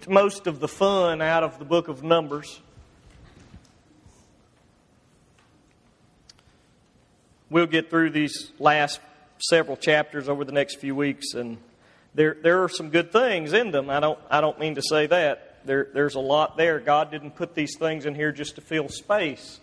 most of the fun out of the book of Numbers. We'll get through these last several chapters over the next few weeks, and there are some good things in them. I don't mean to say that. There's a lot there. God didn't put these things in here just to fill space.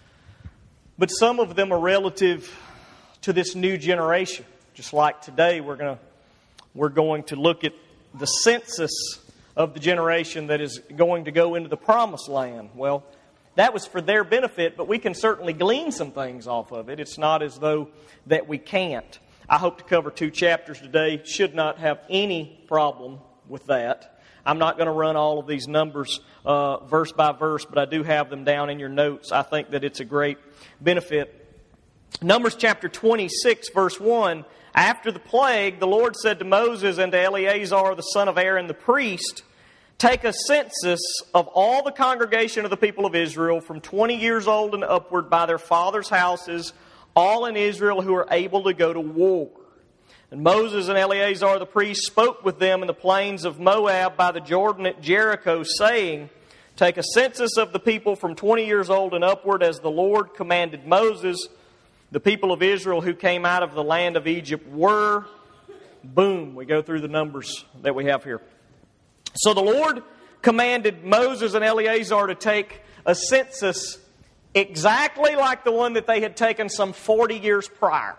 But some of them are relative to this new generation. Just like today, we're going to look at the census of the generation that is going to go into the promised land. Well, that was for their benefit, but we can certainly glean some things off of it. It's not as though that we can't. I hope to cover 2 chapters today. Should not have any problem with that. I'm not going to run all of these numbers verse by verse, but I do have them down in your notes. I think that it's a great benefit. Numbers chapter 26, verse 1. After the plague, the Lord said to Moses and to Eleazar, the son of Aaron, the priest, take a census of all the congregation of the people of Israel from 20 years old and upward by their fathers' houses, all in Israel who are able to go to war. And Moses and Eleazar the priest spoke with them in the plains of Moab by the Jordan at Jericho, saying, take a census of the people from 20 years old and upward as the Lord commanded Moses. The people of Israel who came out of the land of Egypt were, boom, we go through the numbers that we have here. So the Lord commanded Moses and Eleazar to take a census exactly like the one that they had taken some 40 years prior.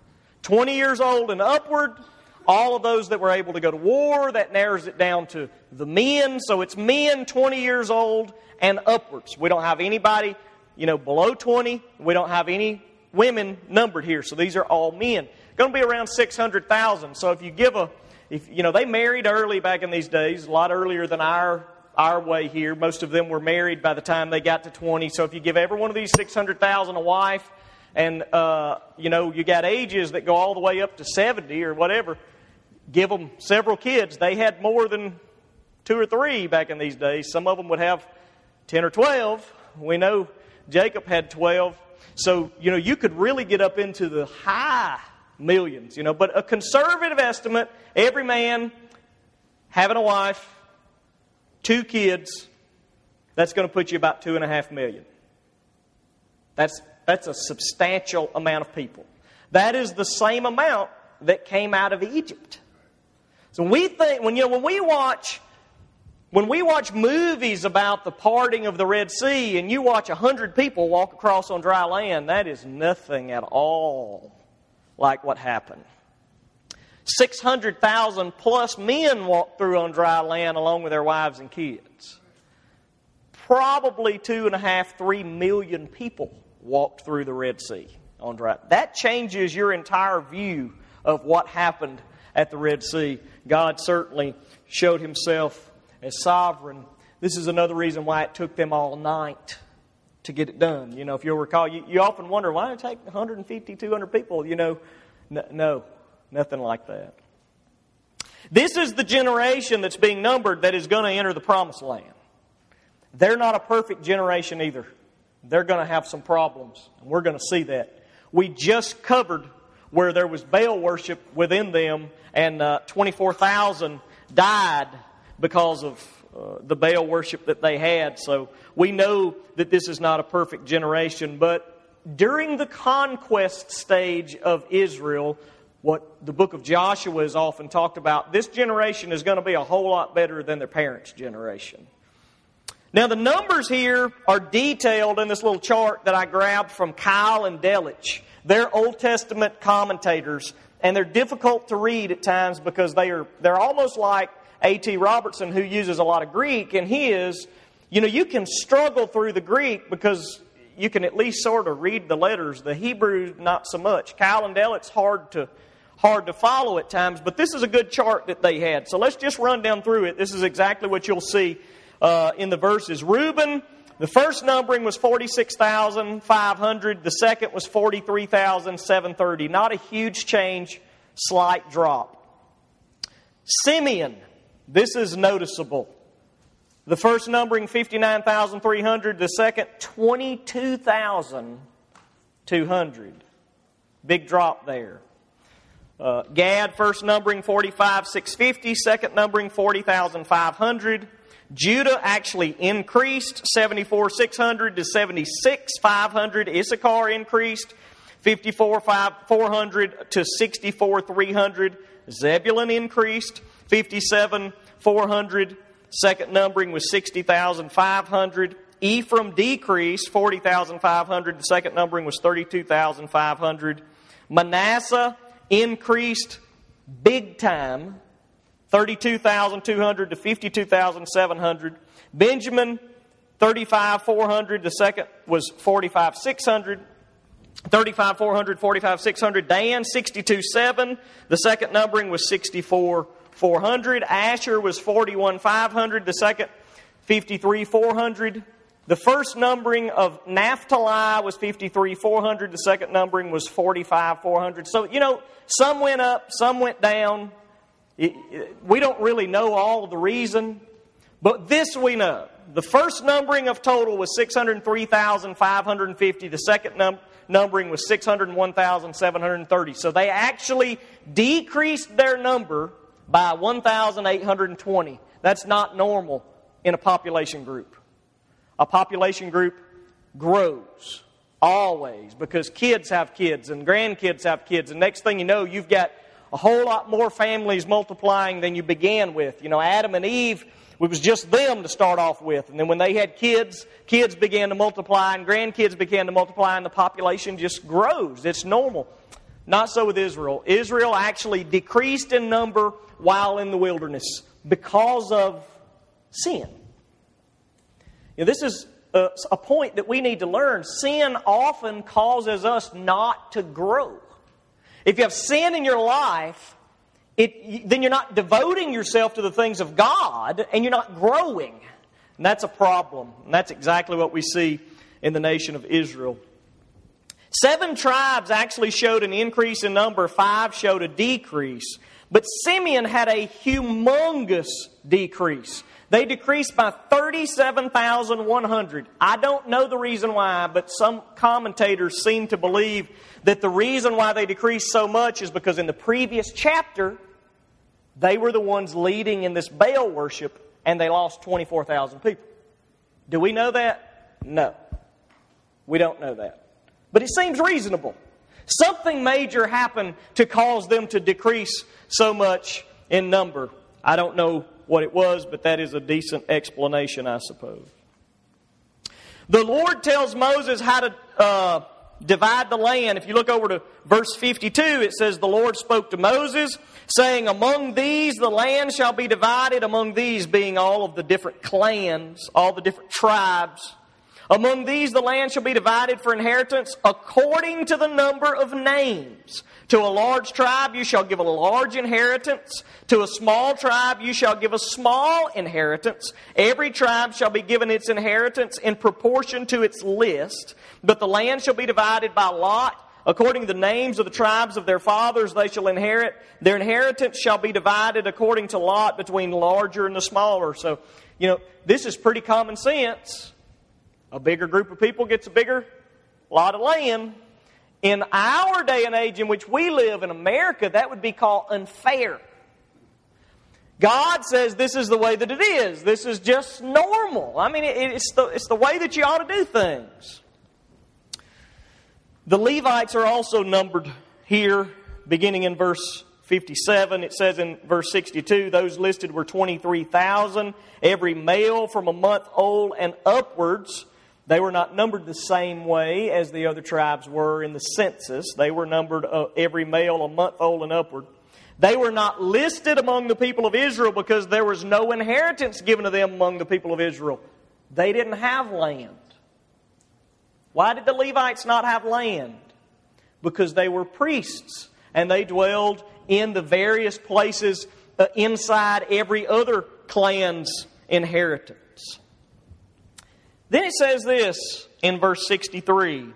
20 years old and upward, all of those that were able to go to war. That narrows it down to the men. So it's men 20 years old and upwards. We don't have anybody, below 20. We don't have any women numbered here. So these are all men. Going to be around 600,000. So if you give they married early back in these days, a lot earlier than our way here. Most of them were married by the time they got to 20. So if you give every one of these 600,000 a wife, and you got ages that go all the way up to 70 or whatever, give them several kids. They had more than 2 or 3 back in these days. Some of them would have 10 or 12. We know Jacob had 12. So, you could really get up into the high millions, But a conservative estimate, every man having a wife, 2 kids, that's going to put you about 2.5 million. That's a substantial amount of people. That is the same amount that came out of Egypt. So we think when we watch movies about the parting of the Red Sea and you watch 100 people walk across on dry land, that is nothing at all like what happened. 600,000 plus men walked through on dry land along with their wives and kids. Probably 2.5, 3 million people walked through the Red Sea on dry. That changes your entire view of what happened at the Red Sea. God certainly showed Himself as sovereign. This is another reason why it took them all night to get it done. If you'll recall, you often wonder, why did it take 150, 200 people? No, nothing like that. This is the generation that's being numbered that is going to enter the promised land. They're not a perfect generation either. They're going to have some problems. And we're going to see that. We just covered where there was Baal worship within them, and 24,000 died because of the Baal worship that they had. So we know that this is not a perfect generation. But during the conquest stage of Israel, what the book of Joshua is often talked about, this generation is going to be a whole lot better than their parents' generation. Now, the numbers here are detailed in this little chart that I grabbed from Kyle and Delitzsch. They're Old Testament commentators, and they're difficult to read at times because they're almost like A.T. Robertson, who uses a lot of Greek, and you can struggle through the Greek because you can at least sort of read the letters. The Hebrew, not so much. Kyle and Delitzsch, hard to follow at times, but this is a good chart that they had. So let's just run down through it. This is exactly what you'll see in the verses. Reuben, the first numbering was 46,500. The second was 43,730. Not a huge change, slight drop. Simeon, this is noticeable. The first numbering 59,300. The second 22,200. Big drop there. Gad, first numbering 45,650. Second numbering 40,500. Judah actually increased 74,600 to 76,500. Issachar increased 54,400 to 64,300. Zebulun increased 57,400. Second numbering was 60,500. Ephraim decreased 40,500. The second numbering was 32,500. Manasseh increased big time, 32,200 to 52,700. Benjamin, 35,400. The second was 45,600. 35,400, 45,600. Dan, 62,700. The second numbering was 64,400. Asher was 41,500. The second, 53,400. The first numbering of Naphtali was 53,400. The second numbering was 45,400. So, some went up, some went down. We don't really know all of the reason, but this we know. The first numbering of total was 603,550. The second numbering was 601,730. So they actually decreased their number by 1,820. That's not normal in a population group. A population group grows always because kids have kids and grandkids have kids. And next thing you know, you've got a whole lot more families multiplying than you began with. Adam and Eve, it was just them to start off with. And then when they had kids, kids began to multiply and grandkids began to multiply and the population just grows. It's normal. Not so with Israel. Israel actually decreased in number while in the wilderness because of sin. This is a point that we need to learn. Sin often causes us not to grow. If you have sin in your life, then you're not devoting yourself to the things of God, and you're not growing. And that's a problem. And that's exactly what we see in the nation of Israel. 7 tribes actually showed an increase in number. 5 showed a decrease. But Simeon had a humongous decrease. They decreased by 37,100. I don't know the reason why, but some commentators seem to believe that the reason why they decreased so much is because in the previous chapter, they were the ones leading in this Baal worship, and they lost 24,000 people. Do we know that? No. We don't know that. But it seems reasonable. Something major happened to cause them to decrease so much in number. I don't know what it was, but that is a decent explanation, I suppose. The Lord tells Moses how to divide the land. If you look over to verse 52, it says, the Lord spoke to Moses, saying, among these the land shall be divided, among these being all of the different clans, all the different tribes. Among these the land shall be divided for inheritance according to the number of names. To a large tribe you shall give a large inheritance. To a small tribe you shall give a small inheritance. Every tribe shall be given its inheritance in proportion to its list. But the land shall be divided by lot. According to the names of the tribes of their fathers they shall inherit. Their inheritance shall be divided according to lot between the larger and the smaller. So, this is pretty common sense. A bigger group of people gets a bigger lot of land. In our day and age in which we live in America, that would be called unfair. God says this is the way that it is. This is just normal. I mean, it's the way that you ought to do things. The Levites are also numbered here, beginning in verse 57. It says in verse 62, those listed were 23,000, every male from a month old and upwards. They were not numbered the same way as the other tribes were in the census. They were numbered every male a month old and upward. They were not listed among the people of Israel because there was no inheritance given to them among the people of Israel. They didn't have land. Why did the Levites not have land? Because they were priests and they dwelled in the various places inside every other clan's inheritance. Then it says this in verse 63.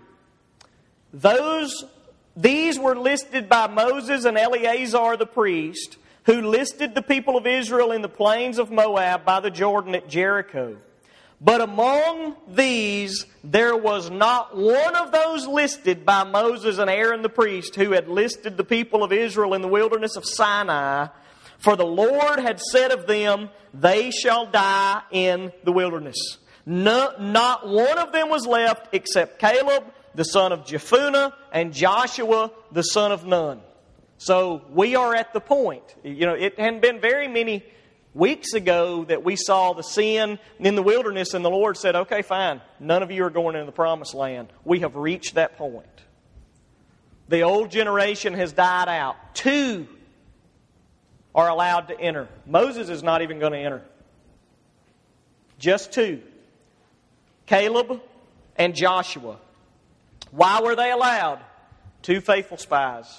These were listed by Moses and Eleazar the priest, who listed the people of Israel in the plains of Moab by the Jordan at Jericho. But among these there was not one of those listed by Moses and Aaron the priest, who had listed the people of Israel in the wilderness of Sinai. For the Lord had said of them, they shall die in the wilderness. Not one of them was left except Caleb, the son of Jephunneh, and Joshua, the son of Nun. So we are at the point. It hadn't been very many weeks ago that we saw the sin in the wilderness, and the Lord said, okay, fine, none of you are going into the promised land. We have reached that point. The old generation has died out. 2 are allowed to enter. Moses is not even going to enter. Just 2. Caleb and Joshua. Why were they allowed? 2 faithful spies.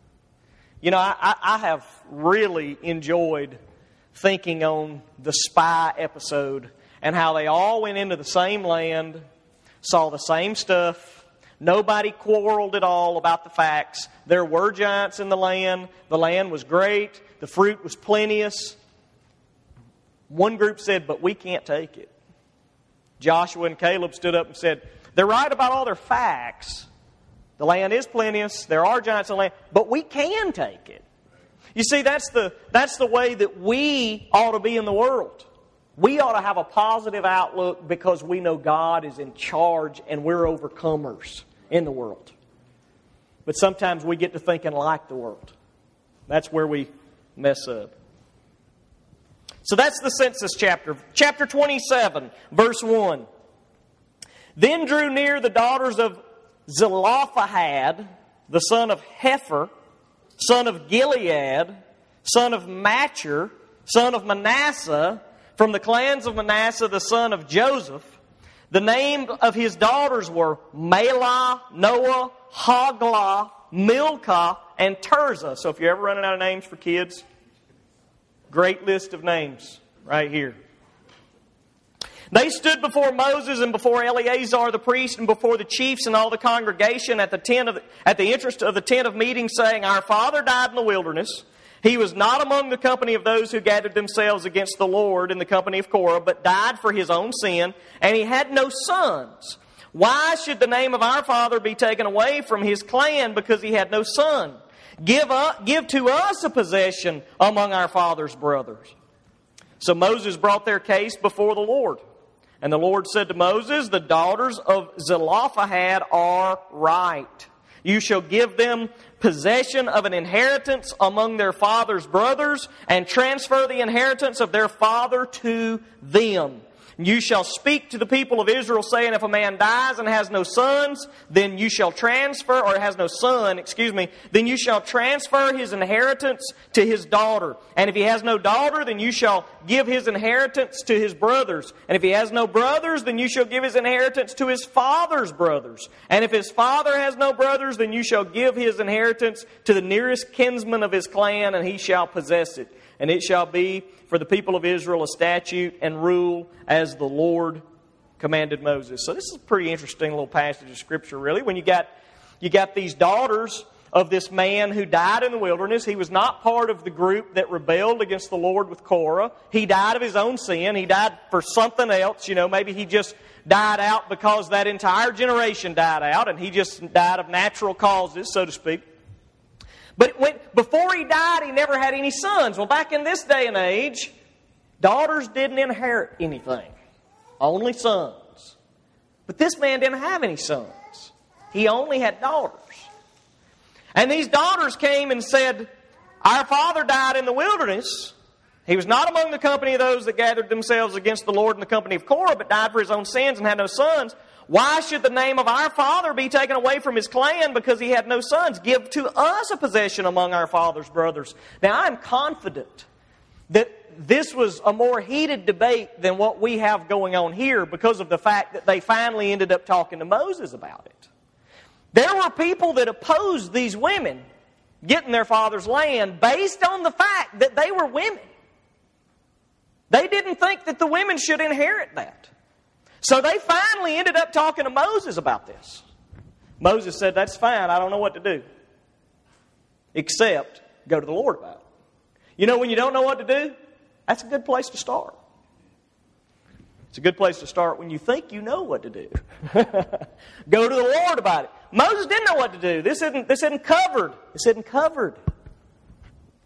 I have really enjoyed thinking on the spy episode and how they all went into the same land, saw the same stuff. Nobody quarreled at all about the facts. There were giants in the land. The land was great. The fruit was plenteous. One group said, but we can't take it. Joshua and Caleb stood up and said, they're right about all their facts. The land is plenteous. There are giants in the land, but we can take it. You see, that's the way that we ought to be in the world. We ought to have a positive outlook because we know God is in charge and we're overcomers in the world. But sometimes we get to thinking like the world. That's where we mess up. So that's the census chapter. Chapter 27, verse 1. Then drew near the daughters of Zelophehad, the son of Hepher, son of Gilead, son of Machir, son of Manasseh, from the clans of Manasseh, the son of Joseph. The name of his daughters were Mahlah, Noah, Hoglah, Milcah, and Tirzah. So if you're ever running out of names for kids, great list of names right here. They stood before Moses and before Eleazar the priest and before the chiefs and all the congregation at the entrance of the tent of meeting, saying, Our father died in the wilderness. He was not among the company of those who gathered themselves against the Lord in the company of Korah, but died for his own sin, and he had no sons. Why should the name of our father be taken away from his clan because he had no son? Give to us a possession among our father's brothers. So Moses brought their case before the Lord. And the Lord said to Moses, The daughters of Zelophehad are right. You shall give them possession of an inheritance among their father's brothers, and transfer the inheritance of their father to them. You shall speak to the people of Israel, saying, If a man dies and has no sons, then you shall transfer, or has no son, then you shall transfer his inheritance to his daughter. And if he has no daughter, then you shall give his inheritance to his brothers. And if he has no brothers, then you shall give his inheritance to his father's brothers. And if his father has no brothers, then you shall give his inheritance to the nearest kinsman of his clan, and he shall possess it. And it shall be for the people of Israel a statute and rule as the Lord commanded Moses. So this is a pretty interesting little passage of Scripture, really. When you got these daughters of this man who died in the wilderness. He was not part of the group that rebelled against the Lord with Korah. He died of his own sin. He died for something else. Maybe he just died out because that entire generation died out, and he just died of natural causes, so to speak. But before he died, he never had any sons. Well, back in this day and age, daughters didn't inherit anything. Only sons. But this man didn't have any sons. He only had daughters. And these daughters came and said, Our father died in the wilderness. He was not among the company of those that gathered themselves against the Lord in the company of Korah, but died for his own sins and had no sons. Why should the name of our father be taken away from his clan because he had no sons? Give to us a possession among our father's brothers. Now, I'm confident that this was a more heated debate than what we have going on here because of the fact that they finally ended up talking to Moses about it. There were people that opposed these women getting their father's land based on the fact that they were women. They didn't think that the women should inherit that. So they finally ended up talking to Moses about this. Moses said, That's fine, I don't know what to do. Except go to the Lord about it. When you don't know what to do, that's a good place to start. It's a good place to start when you think you know what to do. Go to the Lord about it. Moses didn't know what to do. This isn't covered. This isn't covered.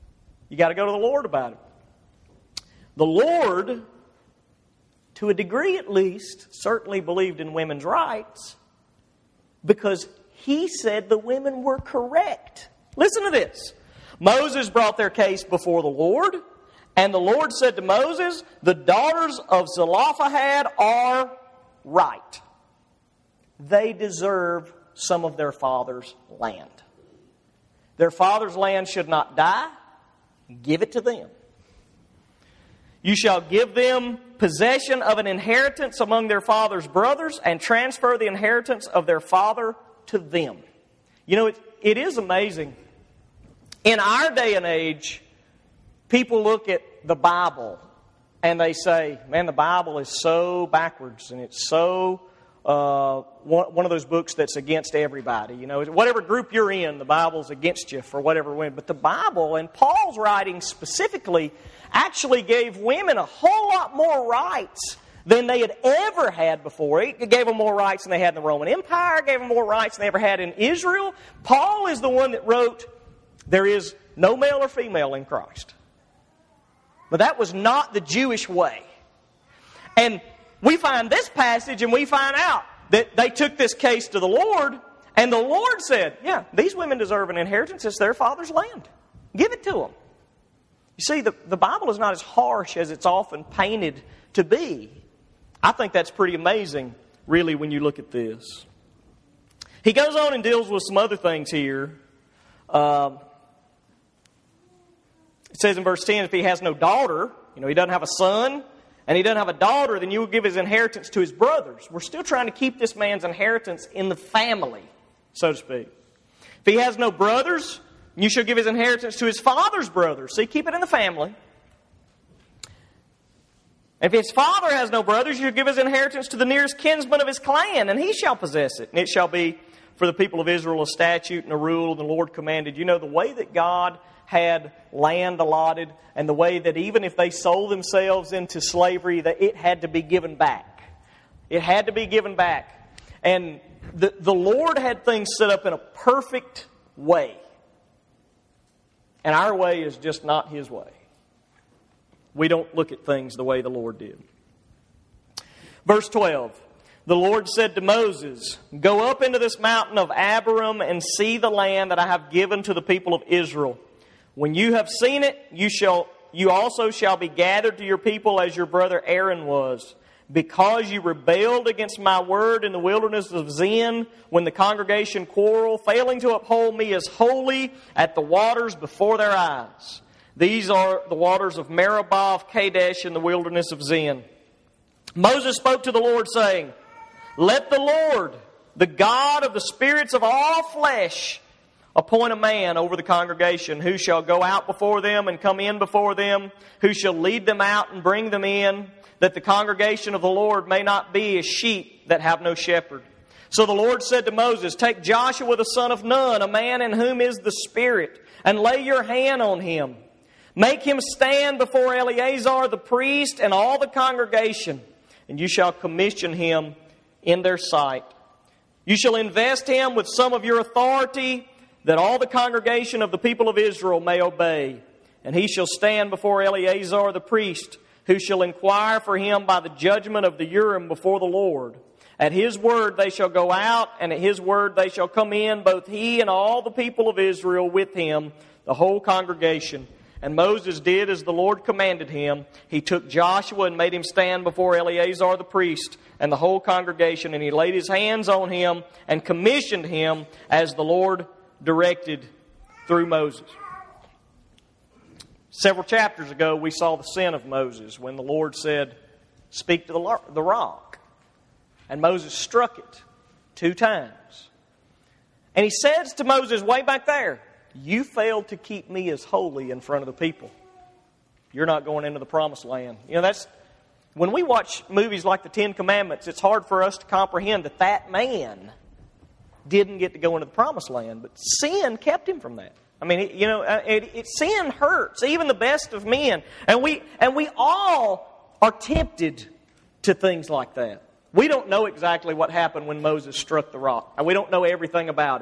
You got to go to the Lord about it. The Lord, to a degree at least, certainly believed in women's rights because He said the women were correct. Listen to this. Moses brought their case before the Lord, and the Lord said to Moses, the daughters of Zelophehad are right. They deserve some of their father's land. Their father's land should not die. Give it to them. You shall give them possession of an inheritance among their father's brothers and transfer the inheritance of their father to them. You know, it is amazing. In our day and age, people look at the Bible and they say, man, the Bible is so backwards and it's so one of those books that's against everybody. You know, whatever group you're in, the Bible's against you for whatever reason. But the Bible, and Paul's writing specifically, actually gave women a whole lot more rights than they had ever had before. It gave them more rights than they had in the Roman Empire. It gave them more rights than they ever had in Israel. Paul is the one that wrote, there is no male or female in Christ. But that was not the Jewish way. And we find this passage and we find out that they took this case to the Lord, and the Lord said, yeah, these women deserve an inheritance. It's their father's land. Give it to them. You see, the Bible is not as harsh as it's often painted to be. I think that's pretty amazing, really, when you look at this. He goes on and deals with some other things here. It says in verse 10, if he has no daughter, he doesn't have a son, and he doesn't have a daughter, then you will give his inheritance to his brothers. We're still trying to keep this man's inheritance in the family, so to speak. If he has no brothers, you shall give his inheritance to his father's brothers. See, keep it in the family. If his father has no brothers, you shall give his inheritance to the nearest kinsman of his clan, and he shall possess it. And it shall be for the people of Israel a statute and a rule, and the Lord commanded. You know, the way that God had land allotted, and the way that even if they sold themselves into slavery, that it had to be given back. It had to be given back. And the Lord had things set up in a perfect way. And our way is just not His way. We don't look at things the way the Lord did. Verse 12. The Lord said to Moses, go up into this mountain of Abiram and see the land that I have given to the people of Israel. When you have seen it, you also shall be gathered to your people as your brother Aaron was. Because you rebelled against my word in the wilderness of Zin, when the congregation quarreled, failing to uphold me as holy at the waters before their eyes. These are the waters of Meribah of Kadesh in the wilderness of Zin. Moses spoke to the Lord, saying, let the Lord, the God of the spirits of all flesh, appoint a man over the congregation who shall go out before them and come in before them, who shall lead them out and bring them in, that the congregation of the Lord may not be as sheep that have no shepherd. So the Lord said to Moses, take Joshua the son of Nun, a man in whom is the Spirit, and lay your hand on him. Make him stand before Eleazar the priest and all the congregation, and you shall commission him in their sight. You shall invest him with some of your authority, that all the congregation of the people of Israel may obey. And he shall stand before Eleazar the priest, who shall inquire for him by the judgment of the Urim before the Lord. At his word they shall go out, and at his word they shall come in, both he and all the people of Israel with him, the whole congregation. And Moses did as the Lord commanded him. He took Joshua and made him stand before Eleazar the priest and the whole congregation, and he laid his hands on him and commissioned him as the Lord directed through Moses. Several chapters ago, we saw the sin of Moses when the Lord said, speak to the rock. And Moses struck it 2 times. And he says to Moses way back there, you failed to keep me as holy in front of the people. You're not going into the promised land. That's when we watch movies like the 10 Commandments, it's hard for us to comprehend that man didn't get to go into the promised land, but sin kept him from that. I mean, sin hurts, even the best of men. And we all are tempted to things like that. We don't know exactly what happened when Moses struck the rock. We don't know everything about it.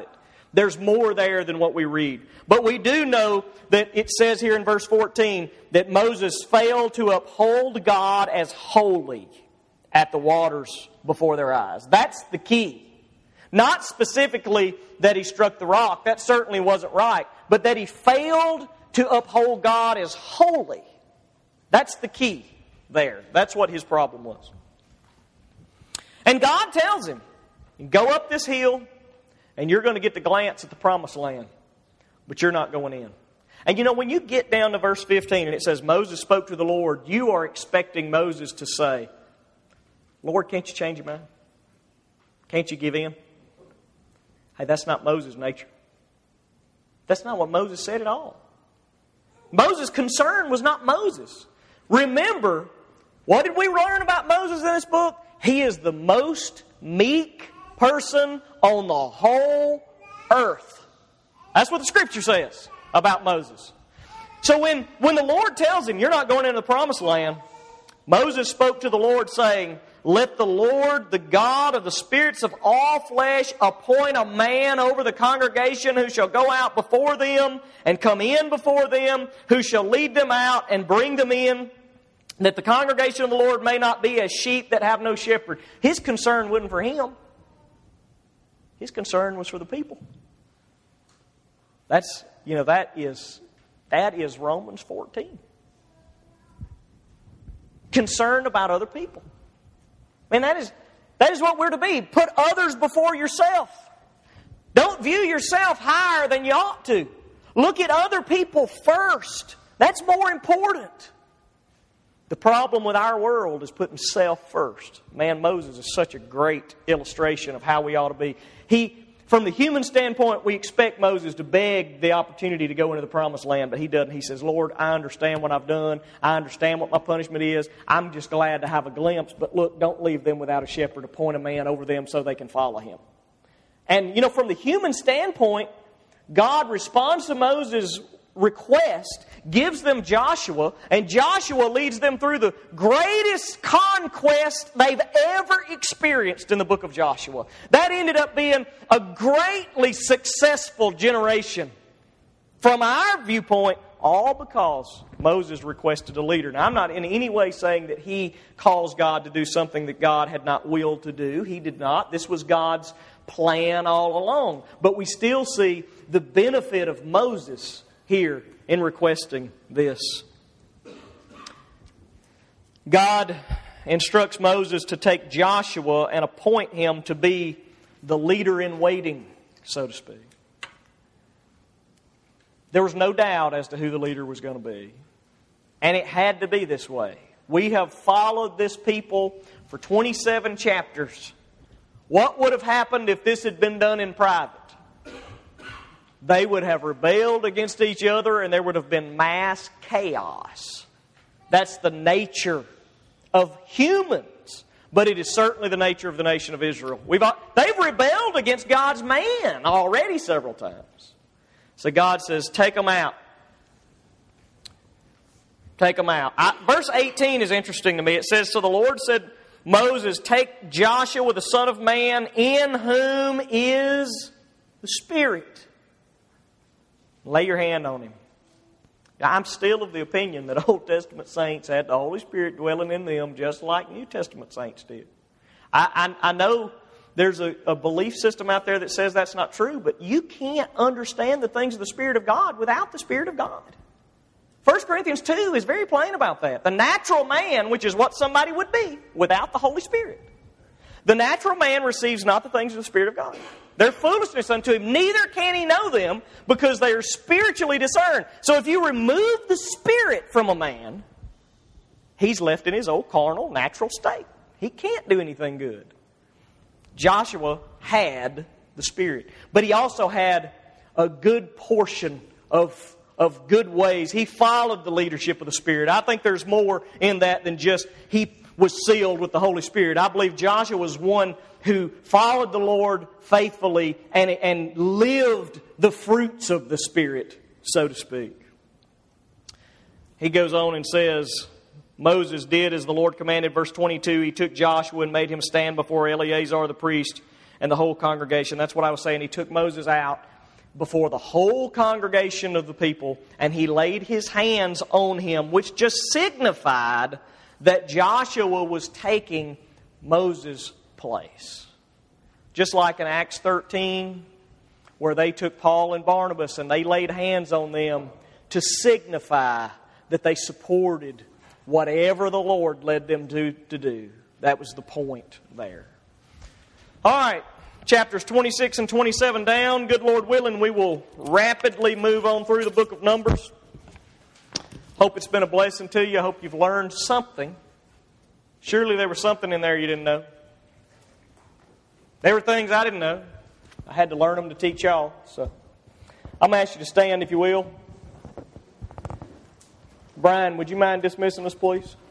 There's more there than what we read. But we do know that it says here in verse 14 that Moses failed to uphold God as holy at the waters before their eyes. That's the key. Not specifically that he struck the rock. That certainly wasn't right. But that he failed to uphold God as holy. That's the key there. That's what his problem was. And God tells him, go up this hill, and you're going to get the glance at the promised land. But you're not going in. And you know, when you get down to verse 15 and it says, Moses spoke to the Lord, you are expecting Moses to say, Lord, can't you change your mind? Can't you give in? Hey, that's not Moses' nature. That's not what Moses said at all. Moses' concern was not Moses. Remember, what did we learn about Moses in this book? He is the most meek person on the whole earth. That's what the Scripture says about Moses. So when the Lord tells him, you're not going into the promised land, Moses spoke to the Lord saying, let the Lord, the God of the spirits of all flesh, appoint a man over the congregation who shall go out before them and come in before them, who shall lead them out and bring them in, that the congregation of the Lord may not be as sheep that have no shepherd. His concern wasn't for him. His concern was for the people. That is Romans 14. Concerned about other people. Man, that is what we're to be. Put others before yourself. Don't view yourself higher than you ought to. Look at other people first. That's more important. The problem with our world is putting self first. Man, Moses is such a great illustration of how we ought to be. From the human standpoint, we expect Moses to beg the opportunity to go into the promised land, but he doesn't. He says, Lord, I understand what I've done. I understand what my punishment is. I'm just glad to have a glimpse, but look, don't leave them without a shepherd. Appoint a man over them so they can follow him. And, from the human standpoint, God responds to Moses' request, gives them Joshua, and Joshua leads them through the greatest conquest they've ever experienced in the book of Joshua. That ended up being a greatly successful generation. From our viewpoint, all because Moses requested a leader. Now, I'm not in any way saying that he caused God to do something that God had not willed to do. He did not. This was God's plan all along. But we still see the benefit of Moses here in requesting this. God instructs Moses to take Joshua and appoint him to be the leader in waiting, so to speak. There was no doubt as to who the leader was going to be. And it had to be this way. We have followed this people for 27 chapters. What would have happened if this had been done in private? They would have rebelled against each other and there would have been mass chaos. That's the nature of humans. But it is certainly the nature of the nation of Israel. They've rebelled against God's man already several times. So God says, take them out. Take them out. Verse 18 is interesting to me. It says, so the Lord said, Moses, take Joshua the son of man, in whom is the Spirit. Lay your hand on him. Now, I'm still of the opinion that Old Testament saints had the Holy Spirit dwelling in them just like New Testament saints did. I know there's a belief system out there that says that's not true, but you can't understand the things of the Spirit of God without the Spirit of God. 1 Corinthians 2 is very plain about that. The natural man, which is what somebody would be without the Holy Spirit. The natural man receives not the things of the Spirit of God. They're foolishness unto him. Neither can he know them because they are spiritually discerned. So if you remove the Spirit from a man, he's left in his old carnal, natural state. He can't do anything good. Joshua had the Spirit. But he also had a good portion of good ways. He followed the leadership of the Spirit. I think there's more in that than just he was sealed with the Holy Spirit. I believe Joshua was one who followed the Lord faithfully and lived the fruits of the Spirit, so to speak. He goes on and says, Moses did as the Lord commanded. Verse 22, he took Joshua and made him stand before Eleazar the priest and the whole congregation. That's what I was saying. He took Moses out before the whole congregation of the people, and he laid his hands on him, which just signified that Joshua was taking Moses' place. Just like in Acts 13, where they took Paul and Barnabas and they laid hands on them to signify that they supported whatever the Lord led them to do. That was the point there. All right, chapters 26 and 27 down. Good Lord willing, we will rapidly move on through the book of Numbers. Hope it's been a blessing to you. I hope you've learned something. Surely there was something in there you didn't know. There were things I didn't know. I had to learn them to teach y'all. So I'm going to ask you to stand if you will. Brian, would you mind dismissing us, please?